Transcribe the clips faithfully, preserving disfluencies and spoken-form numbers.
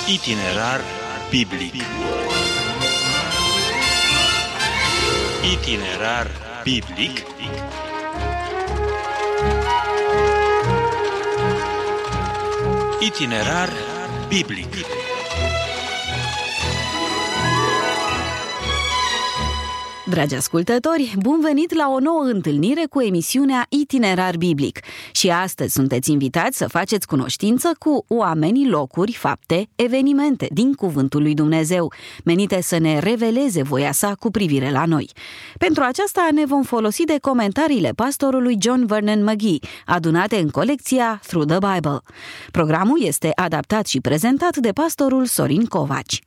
Itinerar biblic. Itinerar biblic. Itinerar biblic. Dragi ascultători, bun venit la o nouă întâlnire cu emisiunea Itinerar Biblic. Și astăzi sunteți invitați să faceți cunoștință cu oamenii, locuri, fapte, evenimente din Cuvântul lui Dumnezeu, menite să ne reveleze voia sa cu privire la noi. Pentru aceasta ne vom folosi de comentariile pastorului John Vernon McGee, adunate în colecția Through the Bible. Programul este adaptat și prezentat de pastorul Sorin Covaci.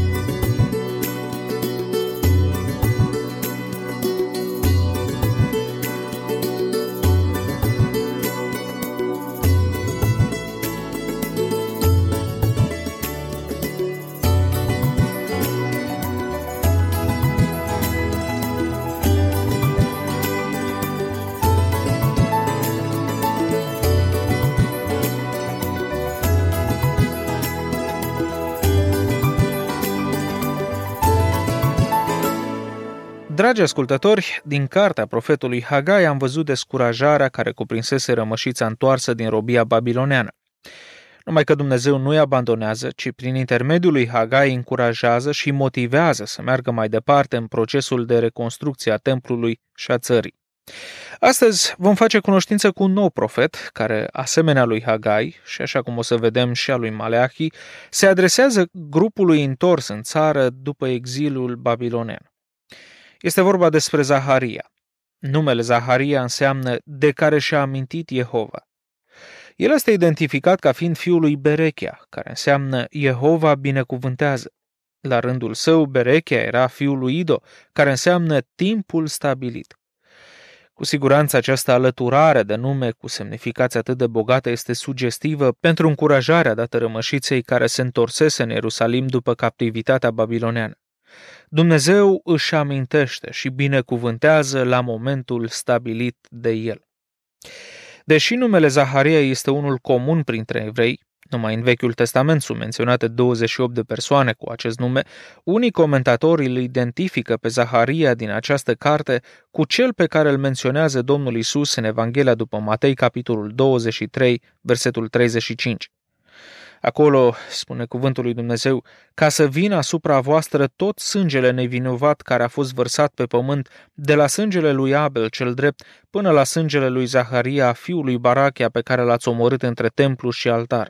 Dragi ascultători, din cartea profetului Hagai am văzut descurajarea care cuprinsese rămășița întoarsă din robia babiloneană. Numai că Dumnezeu nu îi abandonează, ci prin intermediul lui Hagai încurajează și motivează să meargă mai departe în procesul de reconstrucție a templului și a țării. Astăzi vom face cunoștință cu un nou profet care, asemenea lui Hagai și așa cum o să vedem și a lui Maleahi, se adresează grupului întors în țară după exilul babilonean. Este vorba despre Zaharia. Numele Zaharia înseamnă de care și-a amintit Jehova. El este identificat ca fiind fiul lui Berechia, care înseamnă Jehova binecuvântează. La rândul său, Berechia era fiul lui Ido, care înseamnă timpul stabilit. Cu siguranță această alăturare de nume cu semnificație atât de bogată este sugestivă pentru încurajarea dată rămășiței care se întorsese în Ierusalim după captivitatea babiloneană. Dumnezeu își amintește și binecuvântează la momentul stabilit de el. Deși numele Zaharia este unul comun printre evrei, numai în Vechiul Testament sunt menționate douăzeci și opt de persoane cu acest nume, unii comentatori îl identifică pe Zaharia din această carte cu cel pe care îl menționează Domnul Iisus în Evanghelia după Matei, capitolul douăzeci și trei, versetul treizeci și cinci. Acolo spune cuvântul lui Dumnezeu, ca să vină asupra voastră tot sângele nevinovat care a fost vărsat pe pământ, de la sângele lui Abel cel drept până la sângele lui Zaharia, fiul lui Barachia, pe care l-ați omorât între templu și altar.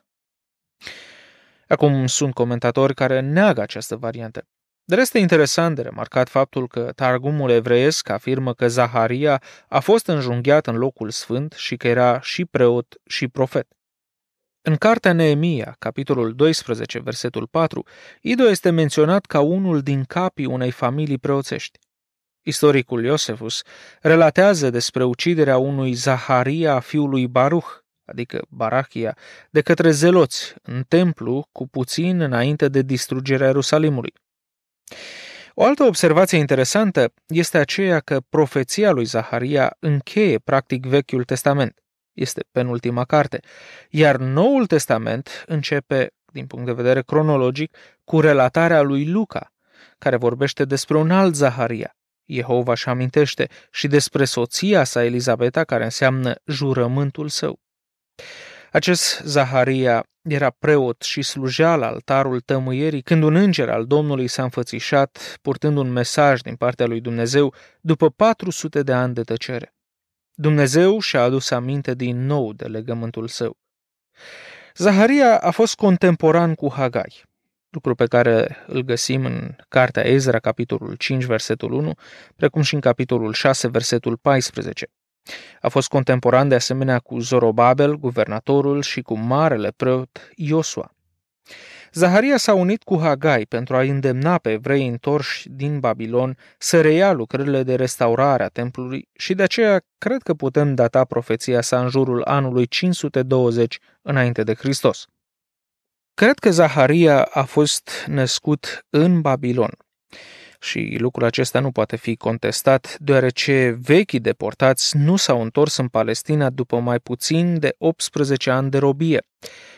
Acum sunt comentatori care neagă această variantă. Dar este interesant de remarcat faptul că Targumul evreiesc afirmă că Zaharia a fost înjunghiat în locul sfânt și că era și preot și profet. În cartea Neemia, capitolul doisprezece, versetul patru, Ido este menționat ca unul din capii unei familii preoțești. Istoricul Iosefus relatează despre uciderea unui Zaharia, fiului Baruch, adică Barachia, de către zeloți în templu cu puțin înainte de distrugerea Ierusalimului. O altă observație interesantă este aceea că profeția lui Zaharia încheie practic Vechiul Testament. Este penultima carte, iar Noul Testament începe, din punct de vedere cronologic, cu relatarea lui Luca, care vorbește despre un alt Zaharia. Jehova își amintește și despre soția sa Elizabeta, care înseamnă jurământul său. Acest Zaharia era preot și slujea la altarul tămâierii când un înger al Domnului s-a înfățișat, purtând un mesaj din partea lui Dumnezeu după patru sute de ani de tăcere. Dumnezeu și-a adus aminte din nou de legământul său. Zaharia a fost contemporan cu Hagai, lucru pe care îl găsim în cartea Ezra, capitolul cinci, versetul unu, precum și în capitolul șase, versetul paisprezece. A fost contemporan de asemenea cu Zorobabel, guvernatorul, și cu marele preot Iosua. Zaharia s-a unit cu Hagai pentru a îndemna pe evrei întorși din Babilon să reia lucrările de restaurare a templului și de aceea cred că putem data profeția sa în jurul anului cinci sute douăzeci înainte de Hristos. Cred că Zaharia a fost născut în Babilon și lucrul acesta nu poate fi contestat, deoarece vechii deportați nu s-au întors în Palestina după mai puțin de optsprezece ani de robie,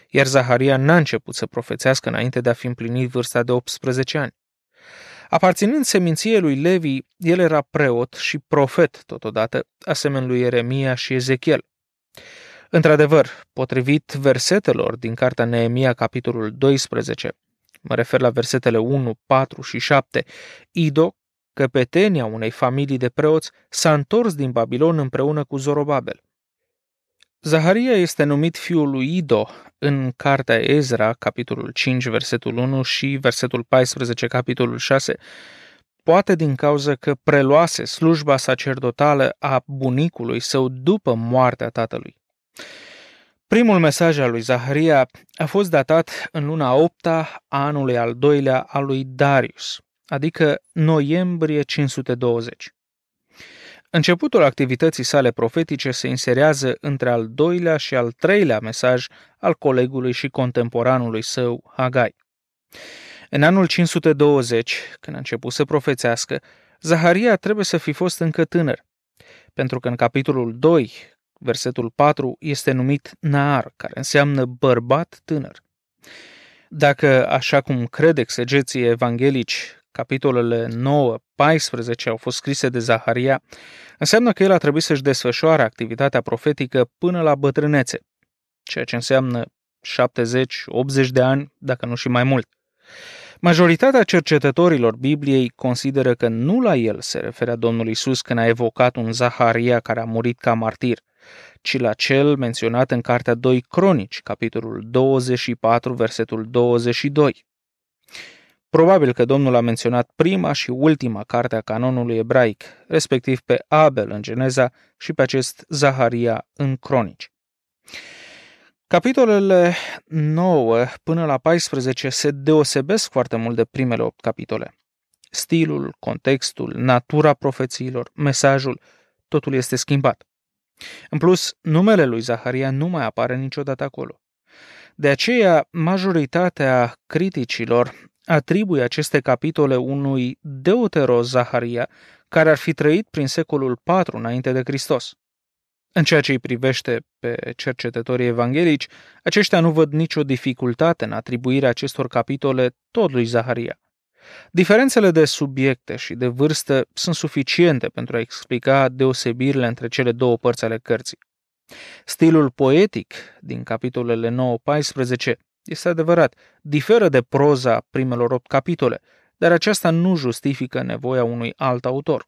iar Zaharia n-a început să profețească înainte de a fi împlinit vârsta de optsprezece ani. Aparținând seminției lui Levi, el era preot și profet totodată, asemenea lui Ieremia și Ezechiel. Într-adevăr, potrivit versetelor din cartea Neemia, capitolul doisprezece, mă refer la versetele unu, patru și șapte, Ido, căpetenia unei familii de preoți, s-a întors din Babilon împreună cu Zorobabel. Zaharia este numit fiul lui Ido în cartea Ezra, capitolul cinci, versetul unu și versetul paisprezece, capitolul șase, poate din cauza că preluase slujba sacerdotală a bunicului său după moartea tatălui. Primul mesaj al lui Zaharia a fost datat în luna a opta a anului al doilea al lui Darius, adică noiembrie cinci sute douăzeci. Începutul activității sale profetice se inserează între al doilea și al treilea mesaj al colegului și contemporanului său, Hagai. În anul cinci sute douăzeci, când a început să profețească, Zaharia trebuie să fi fost încă tânăr, pentru că în capitolul doi, versetul patru, este numit Naar, care înseamnă bărbat tânăr. Dacă, așa cum cred exegeții evanghelici, capitolele nouă paisprezece au fost scrise de Zaharia, înseamnă că el a trebuit să-și desfășoare activitatea profetică până la bătrânețe, ceea ce înseamnă șaptezeci optzeci de ani, dacă nu și mai mult. Majoritatea cercetătorilor Bibliei consideră că nu la el se referea Domnul Iisus când a evocat un Zaharia care a murit ca martir, ci la cel menționat în cartea doi Cronici, capitolul douăzeci și patru, versetul douăzeci și doi. Probabil că Domnul a menționat prima și ultima carte a canonului ebraic, respectiv pe Abel în Geneza și pe acest Zaharia în Cronici. Capitolele nouă până la paisprezece se deosebesc foarte mult de primele opt capitole. Stilul, contextul, natura profețiilor, mesajul, totul este schimbat. În plus, numele lui Zaharia nu mai apare niciodată acolo. De aceea, majoritatea criticilor atribuie aceste capitole unui deuteros Zaharia care ar fi trăit prin secolul patru înainte de Hristos. În ceea ce îi privește pe cercetătorii evanghelici, aceștia nu văd nicio dificultate în atribuirea acestor capitole tot lui Zaharia. Diferențele de subiecte și de vârstă sunt suficiente pentru a explica deosebirile între cele două părți ale cărții. Stilul poetic din capitolele nouă paisprezece este adevărat, diferă de proza primelor opt capitole, dar aceasta nu justifică nevoia unui alt autor.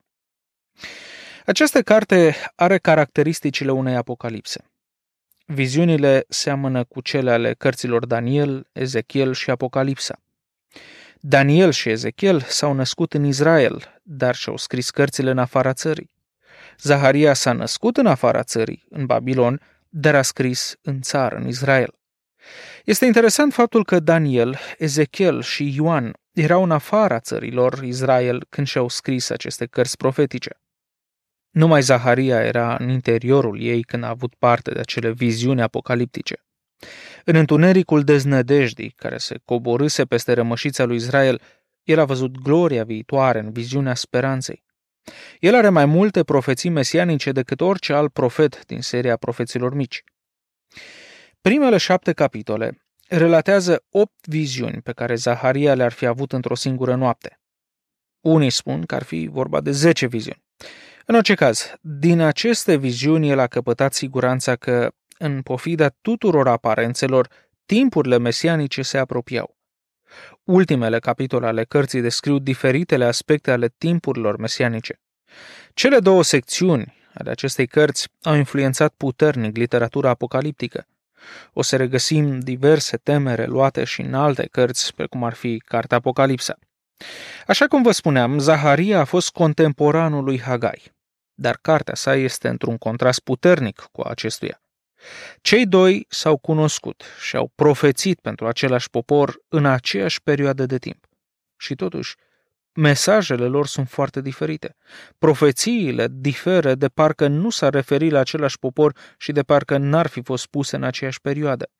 Această carte are caracteristicile unei apocalipse. Viziunile seamănă cu cele ale cărților Daniel, Ezechiel și Apocalipsa. Daniel și Ezechiel s-au născut în Israel, dar și-au scris cărțile în afara țării. Zaharia s-a născut în afara țării, în Babilon, dar a scris în țară, în Israel. Este interesant faptul că Daniel, Ezechiel și Ioan erau în afara țărilor Israel când și-au scris aceste cărți profetice. Numai Zaharia era în interiorul ei când a avut parte de acele viziuni apocaliptice. În întunericul deznădejdii care se coborâse peste rămășița lui Israel, el a văzut gloria viitoare în viziunea speranței. El are mai multe profeții mesianice decât orice alt profet din seria profeților mici. Primele șapte capitole relatează opt viziuni pe care Zaharia le-ar fi avut într-o singură noapte. Unii spun că ar fi vorba de zece viziuni. În orice caz, din aceste viziuni el a căpătat siguranța că, în pofida tuturor aparențelor, timpurile mesianice se apropiau. Ultimele capitole ale cărții descriu diferitele aspecte ale timpurilor mesianice. Cele două secțiuni ale acestei cărți au influențat puternic literatura apocaliptică. O să regăsim diverse teme reluate și în alte cărți, precum ar fi Cartea Apocalipsa. Așa cum vă spuneam, Zaharia a fost contemporanul lui Hagai, dar cartea sa este într-un contrast puternic cu acestuia. Cei doi s-au cunoscut și au profețit pentru același popor în aceeași perioadă de timp. Și totuși, mesajele lor sunt foarte diferite. Profețiile diferă de parcă nu s-ar referi la același popor și de parcă n-ar fi fost puse în aceeași perioadă.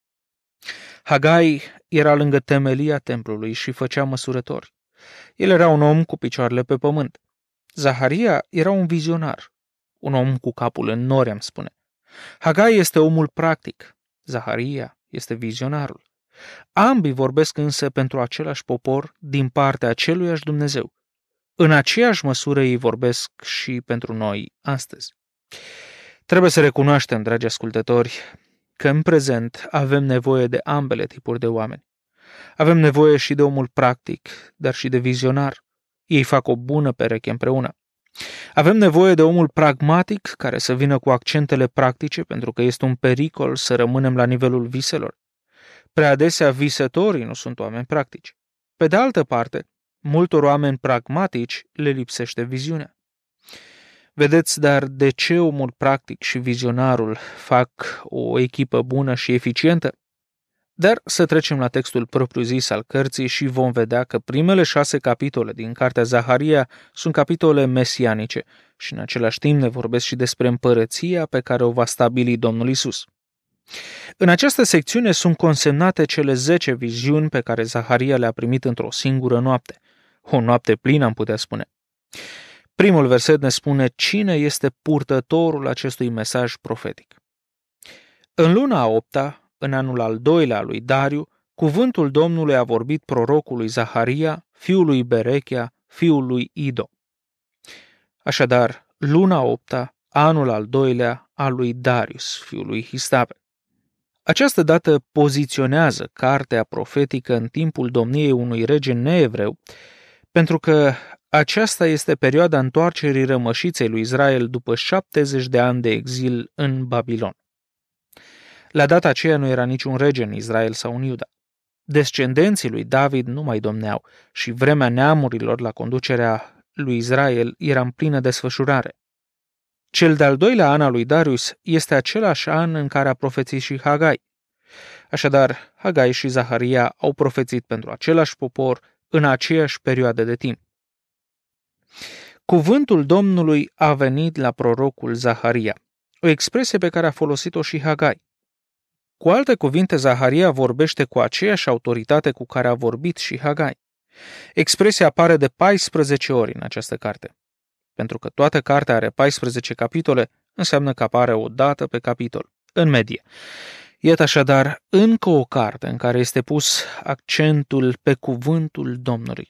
Hagai era lângă temelia templului și făcea măsurători. El era un om cu picioarele pe pământ. Zaharia era un vizionar, un om cu capul în nori, am spune. Hagai este omul practic. Zaharia este vizionarul. Ambii vorbesc însă pentru același popor din partea aceluiași Dumnezeu. În aceeași măsură ei vorbesc și pentru noi astăzi. Trebuie să recunoaștem, dragi ascultători, că în prezent avem nevoie de ambele tipuri de oameni. Avem nevoie și de omul practic, dar și de vizionar. Ei fac o bună pereche împreună. Avem nevoie de omul pragmatic care să vină cu accentele practice, pentru că este un pericol să rămânem la nivelul viselor. Prea adesea visătorii nu sunt oameni practici. Pe de altă parte, multor oameni pragmatici le lipsește viziunea. Vedeți, dar de ce omul practic și vizionarul fac o echipă bună și eficientă? Dar să trecem la textul propriu-zis al cărții și vom vedea că primele șase capitole din cartea Zaharia sunt capitole mesianice și în același timp ne vorbesc și despre împărăția pe care o va stabili Domnul Isus. În această secțiune sunt consemnate cele zece viziuni pe care Zaharia le-a primit într-o singură noapte. O noapte plină, am putea spune. Primul verset ne spune cine este purtătorul acestui mesaj profetic. În luna a opta, în anul al doilea al lui Dariu, cuvântul Domnului a vorbit prorocului Zaharia, fiul lui Berechia, fiul lui Ido. Așadar, luna a opta, anul al doilea al lui Darius, fiul lui Histape. Această dată poziționează cartea profetică în timpul domniei unui rege neevreu, pentru că aceasta este perioada întoarcerii rămășiței lui Israel după șaptezeci de ani de exil în Babilon. La data aceea nu era niciun rege în Israel sau în Iuda. Descendenții lui David nu mai domneau și vremea neamurilor la conducerea lui Israel era în plină desfășurare. Cel de-al doilea an al lui Darius este același an în care a profețit și Hagai. Așadar, Hagai și Zaharia au profețit pentru același popor în aceeași perioadă de timp. Cuvântul Domnului a venit la prorocul Zaharia, o expresie pe care a folosit-o și Hagai. Cu alte cuvinte, Zaharia vorbește cu aceeași autoritate cu care a vorbit și Hagai. Expresia apare de paisprezece ori în această carte. Pentru că toată cartea are paisprezece capitole, înseamnă că apare o dată pe capitol, în medie. Iată așadar încă o carte în care este pus accentul pe cuvântul Domnului.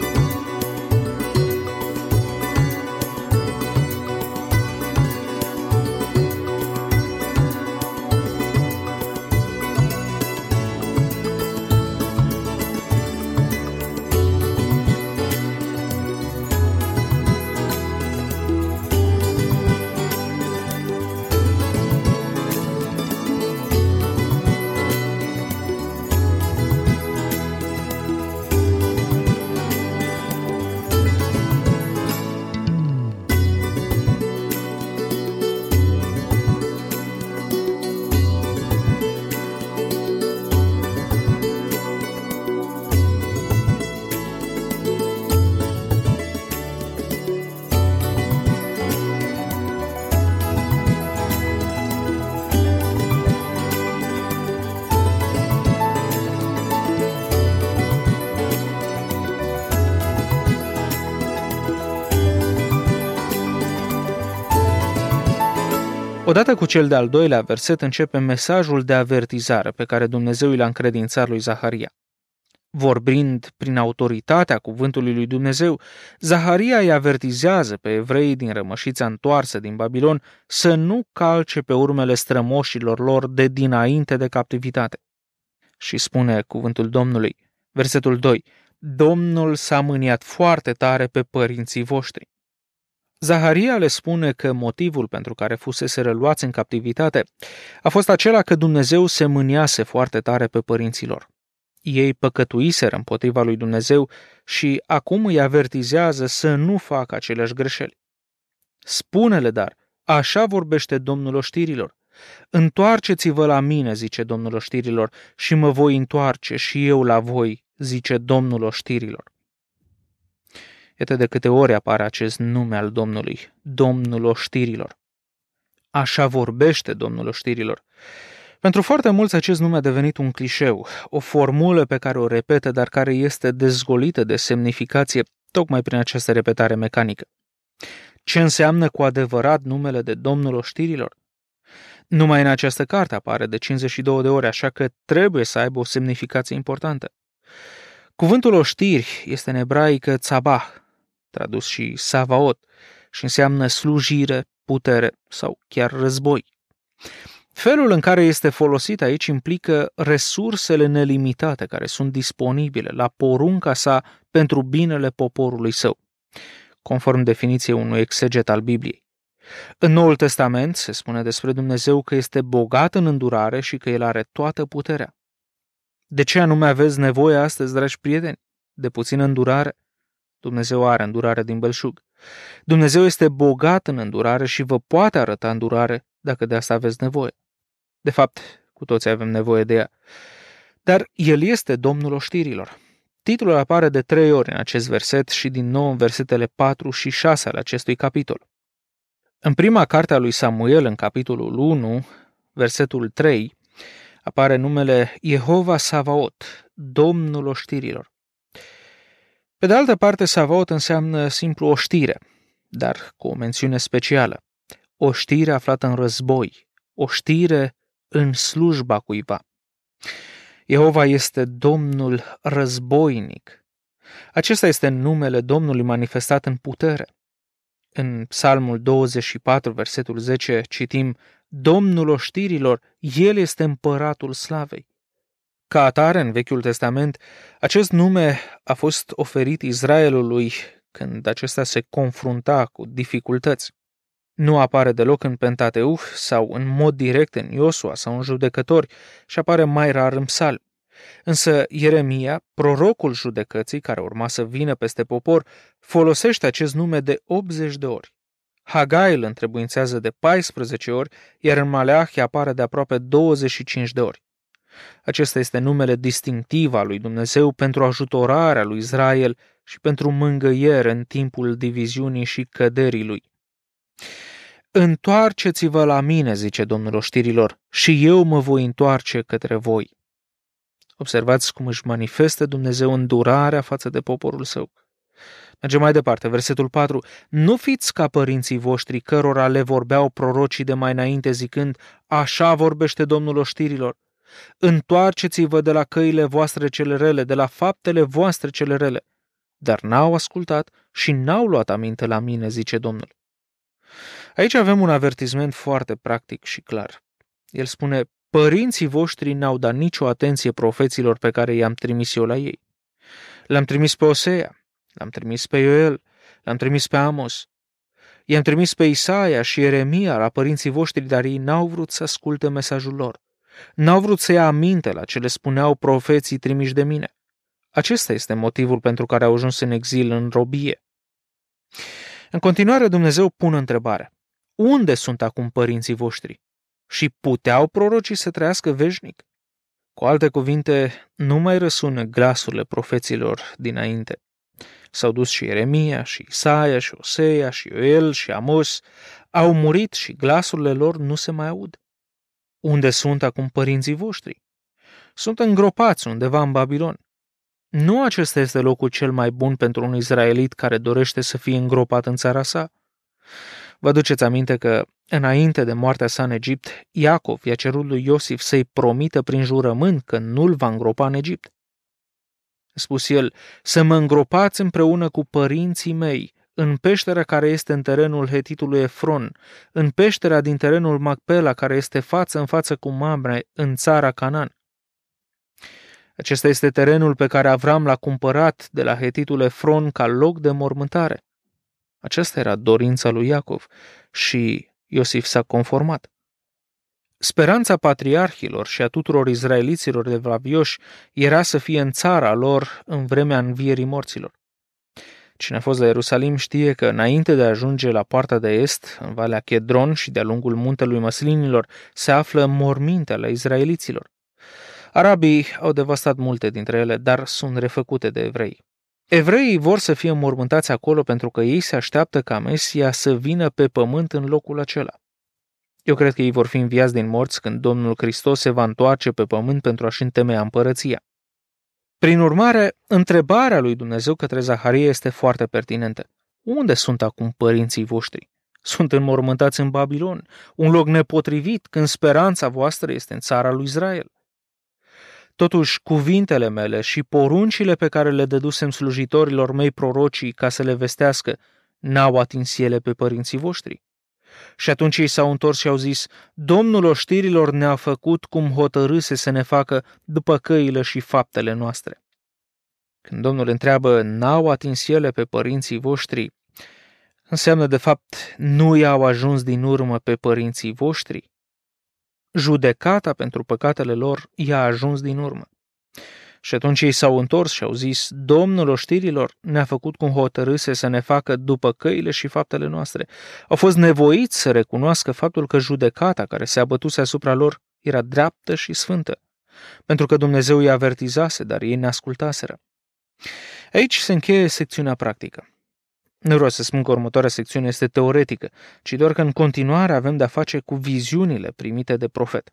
Odată cu cel de-al doilea verset începe mesajul de avertizare pe care Dumnezeu l-a încredințat lui Zaharia. Vorbind prin autoritatea cuvântului lui Dumnezeu, Zaharia îi avertizează pe evreii din rămășița întoarsă din Babilon să nu calce pe urmele strămoșilor lor de dinainte de captivitate. Și spune cuvântul Domnului, versetul doi, Domnul s-a mâniat foarte tare pe părinții voștri. Zaharia le spune că motivul pentru care fusese reluați în captivitate a fost acela că Dumnezeu se mâniase foarte tare pe părinții lor. Ei păcătuiseră împotriva lui Dumnezeu și acum îi avertizează să nu facă aceleași greșeli. Spune-le dar, așa vorbește Domnul oștirilor. Întoarceți-vă la mine, zice Domnul oștirilor, și mă voi întoarce și eu la voi, zice Domnul oștirilor. Iată de câte ori apare acest nume al Domnului, Domnul oștirilor. Așa vorbește Domnul oștirilor. Pentru foarte mulți acest nume a devenit un clișeu, o formulă pe care o repetă, dar care este dezgolită de semnificație tocmai prin această repetare mecanică. Ce înseamnă cu adevărat numele de Domnul oștirilor? Numai în această carte apare de cincizeci și două de ori, așa că trebuie să aibă o semnificație importantă. Cuvântul oștiri este în ebraică tzabah, tradus și savaot, și înseamnă slujire, putere sau chiar război. Felul în care este folosit aici implică resursele nelimitate care sunt disponibile la porunca sa pentru binele poporului său, conform definiției unui exeget al Bibliei. În Noul Testament se spune despre Dumnezeu că este bogat în îndurare și că El are toată puterea. De ce anume aveți nevoie astăzi, dragi prieteni? De puțină îndurare? Dumnezeu are îndurare din belșug. Dumnezeu este bogat în îndurare și vă poate arăta îndurare dacă de asta aveți nevoie. De fapt, cu toții avem nevoie de ea. Dar El este Domnul oștirilor. Titlul apare de trei ori în acest verset și din nou în versetele patru și șase ale acestui capitol. În prima carte a lui Samuel, în capitolul unu, versetul trei, apare numele Jehova Savaot, Domnul oștirilor. Pe de altă parte, Savaot înseamnă simplu oștire, dar cu o mențiune specială. Oștire aflată în război, oștire în slujba cuiva. Jehova este Domnul războinic. Acesta este numele Domnului manifestat în putere. În Psalmul douăzeci și patru, versetul zece, citim: Domnul oștirilor, El este împăratul slavei. Ca atare, în Vechiul Testament, acest nume a fost oferit Israelului când acesta se confrunta cu dificultăți. Nu apare deloc în Pentateuch sau în mod direct în Iosua sau în Judecători și apare mai rar în Psalmi. Însă Ieremia, prorocul judecății care urma să vină peste popor, folosește acest nume de optzeci de ori. Hagai îl întrebuințează de paisprezece ori, iar în Maleahi apare de aproape douăzeci și cinci de ori. Acesta este numele distinctiv al lui Dumnezeu pentru ajutorarea lui Israel și pentru mângâiere în timpul diviziunii și căderii lui. Întoarceți-vă la mine, zice Domnul oștirilor, și eu mă voi întoarce către voi. Observați cum își manifestă Dumnezeu îndurarea față de poporul său. Mergem mai departe, versetul patru. Nu fiți ca părinții voștri cărora le vorbeau prorocii de mai înainte zicând: așa vorbește Domnul oștirilor. Întoarceți-vă de la căile voastre cele rele, de la faptele voastre cele rele. Dar n-au ascultat și n-au luat aminte la mine, zice Domnul. Aici avem un avertisment foarte practic și clar. El spune: părinții voștri n-au dat nicio atenție profeților pe care i-am trimis eu la ei. L-am trimis pe Osea, l-am trimis pe Ioel, l-am trimis pe Amos, i-am trimis pe Isaia și Ieremia la părinții voștri, dar ei n-au vrut să asculte mesajul lor. N-au vrut să ia aminte la ce le spuneau profeții trimiși de mine. Acesta este motivul pentru care au ajuns în exil, în robie. În continuare, Dumnezeu pune întrebarea: unde sunt acum părinții voștri? Și puteau prorocii să trăiască veșnic? Cu alte cuvinte, nu mai răsună glasurile profeților dinainte. S-au dus și Ieremia, și Isaia, și Osea, și Ioel, și Amos. Au murit și glasurile lor nu se mai aud. Unde sunt acum părinții voștri? Sunt îngropați undeva în Babilon. Nu acesta este locul cel mai bun pentru un izraelit care dorește să fie îngropat în țara sa. Vă aduceți aminte că, înainte de moartea sa în Egipt, Iacov i-a cerut lui Iosif să-i promită prin jurământ că nu-l va îngropa în Egipt. A spus el: să mă îngropați împreună cu părinții mei în peștera care este în terenul hetitului Efron, în peștera din terenul Macpela care este față în față cu Mamre în țara Canaan. Acesta este terenul pe care Avram l-a cumpărat de la hetitul Efron ca loc de mormântare. Aceasta era dorința lui Iacov și Iosif s-a conformat. Speranța patriarhilor și a tuturor izraeliților de vlavioși era să fie în țara lor în vremea învierii morților. Cine a fost la Ierusalim știe că înainte de a ajunge la poarta de est, în Valea Chedron și de-a lungul muntelui Măslinilor, se află mormintele izraeliților. Arabii au devastat multe dintre ele, dar sunt refăcute de evrei. Evreii vor să fie mormântați acolo pentru că ei se așteaptă ca Mesia să vină pe pământ în locul acela. Eu cred că ei vor fi înviați din morți când Domnul Hristos se va întoarce pe pământ pentru a-și întemeia împărăția. Prin urmare, întrebarea lui Dumnezeu către Zaharia este foarte pertinentă. Unde sunt acum părinții voștri? sunt înmormântați în Babilon, un loc nepotrivit, când speranța voastră este în țara lui Israel. Totuși, cuvintele mele și poruncile pe care le dădusem slujitorilor mei prorocii ca să le vestească, n-au atins ele pe părinții voștri. Și atunci ei s-au întors și au zis, Domnul oștirilor ne-a făcut cum hotărâse să ne facă după căile și faptele noastre. Când Domnul întreabă, n-au atins ele pe părinții voștri, înseamnă de fapt nu i-au ajuns din urmă pe părinții voștri. Judecata pentru păcatele lor i-a ajuns din urmă. Și atunci ei s-au întors și au zis, Domnul oștirilor ne-a făcut cum hotărâse să ne facă după căile și faptele noastre. Au fost nevoiți să recunoască faptul că judecata care se abătuse asupra lor era dreaptă și sfântă, pentru că Dumnezeu i-a avertizase, dar ei neascultaseră. Aici se încheie secțiunea practică. Nu vreau să spun că următoarea secțiune este teoretică, ci doar că în continuare avem de-a face cu viziunile primite de profet.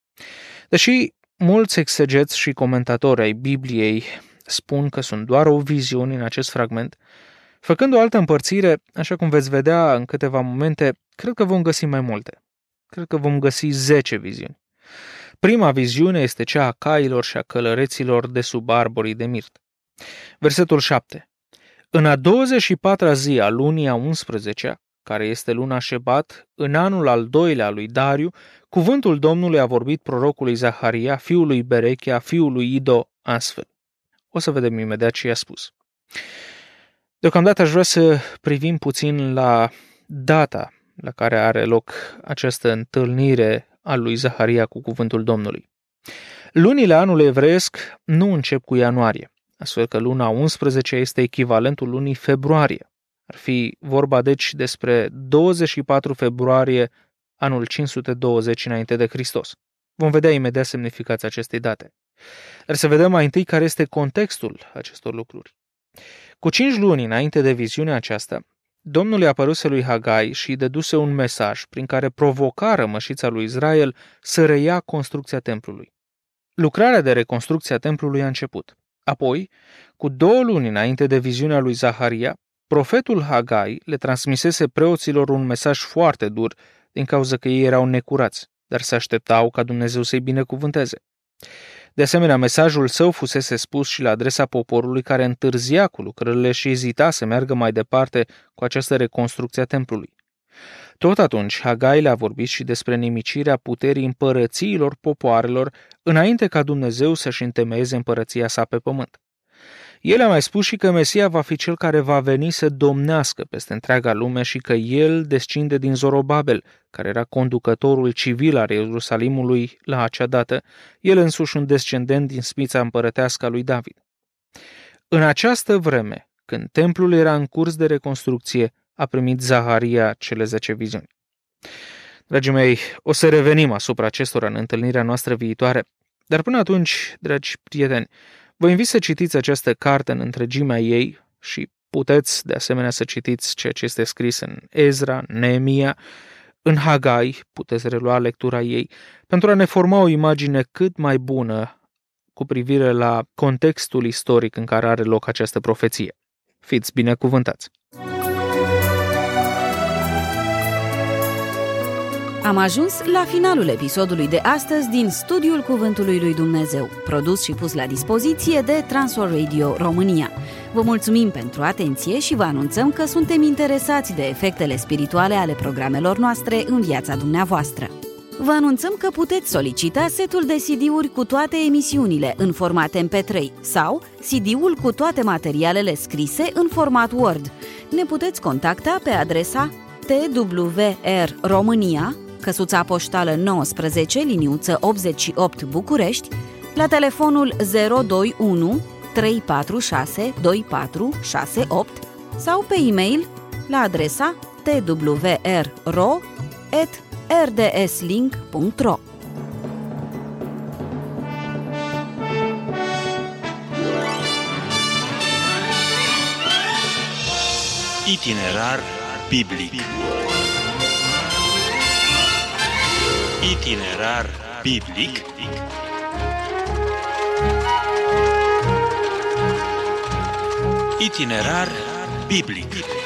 Deși mulți exegeți și comentatori ai Bibliei spun că sunt doar o viziune în acest fragment, făcând o altă împărțire, așa cum veți vedea în câteva momente, cred că vom găsi mai multe. Cred că vom găsi zece viziuni. Prima viziune este cea a cailor și a călăreților de sub arborii de mirt. Versetul șapte. În a douăzeci și patra zi a lunii a unsprezecea, care este luna Șebat, în anul al doilea lui Dariu, cuvântul Domnului a vorbit prorocului Zaharia, fiul lui Berechia, fiul lui Ido, astfel. O să vedem imediat ce i-a spus. Deocamdată aș vrea să privim puțin la data la care are loc această întâlnire a lui Zaharia cu cuvântul Domnului. Lunile anului evreiesc nu încep cu ianuarie, astfel că luna unsprezece este echivalentul lunii februarie. Ar fi vorba deci despre douăzeci și patru februarie anul cinci sute douăzeci înainte de Hristos. Vom vedea imediat semnificația acestei date. Dar să vedem mai întâi care este contextul acestor lucruri. Cu cinci luni înainte de viziunea aceasta, Domnul i-a apăruse lui Hagai și îi dăduse un mesaj prin care provoca rămășița lui Israel să reia construcția templului. Lucrarea de reconstrucție a templului a început. Apoi, cu două luni înainte de viziunea lui Zaharia, profetul Hagai le transmisese preoților un mesaj foarte dur din cauza că ei erau necurați, dar se așteptau ca Dumnezeu să-i binecuvânteze. De asemenea, mesajul său fusese spus și la adresa poporului care întârzia cu lucrările și ezita să meargă mai departe cu această reconstrucție a templului. Tot atunci, Hagai le-a vorbit și despre nimicirea puterii împărățiilor popoarelor înainte ca Dumnezeu să-și întemeieze împărăția sa pe pământ. El a mai spus și că Mesia va fi cel care va veni să domnească peste întreaga lume și că el descinde din Zorobabel, care era conducătorul civil al Ierusalimului la acea dată, el însuși un descendent din smița împărătească a lui David. În această vreme, când templul era în curs de reconstrucție, a primit Zaharia cele zece viziuni. Dragii mei, o să revenim asupra acestora în întâlnirea noastră viitoare, dar până atunci, dragi prieteni, vă invit să citiți această carte în întregimea ei și puteți de asemenea să citiți ceea ce este scris în Ezra, Neemia, în Hagai, puteți relua lectura ei, pentru a ne forma o imagine cât mai bună cu privire la contextul istoric în care are loc această profeție. Fiți binecuvântați! Am ajuns la finalul episodului de astăzi din Studiul Cuvântului lui Dumnezeu, produs și pus la dispoziție de Transworld Radio România. Vă mulțumim pentru atenție și vă anunțăm că suntem interesați de efectele spirituale ale programelor noastre în viața dumneavoastră. Vă anunțăm că puteți solicita setul de C D-uri cu toate emisiunile în format M P trei sau C D-ul cu toate materialele scrise în format Word. Ne puteți contacta pe adresa T W R România, căsuța poștală nouăsprezece, liniuță optzeci și opt București, la telefonul zero doi unu trei patru șase doi patru șase opt sau pe e-mail la adresa t w r r o at r d s link punct r o. Itinerar biblic. Itinerar biblic. Itinerar biblic.